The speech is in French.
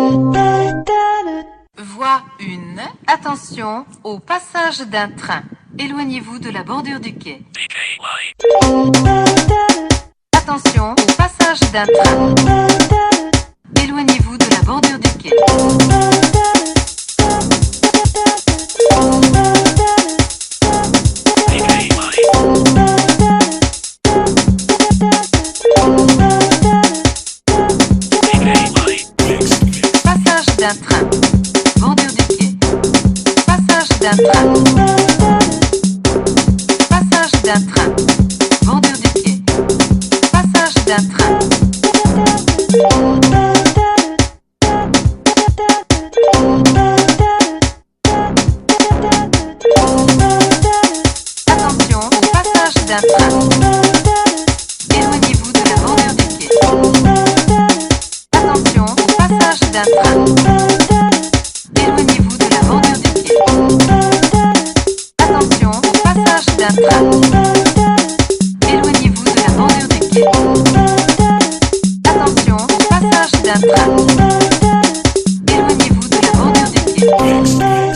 Voie 1. Attention au passage d'un train. Éloignez-vous de la bordure du quai. Attention au passage d'un train. Éloignez-vous de la bordure du quai. Passage d'un train. Bordure du quai. Passage d'un train. Passage d'un train. Bordure du quai. Passage d'un train. Attention au passage d'un train. Éloignez-vous de la bordure du quai. Attention au passage d'un train. Éloignez-vous de la bordure du quai. Attention au passage d'un train. Éloignez-vous de la bordure du quai. Attention au passage d'un train. Éloignez-vous de la bordure du quai.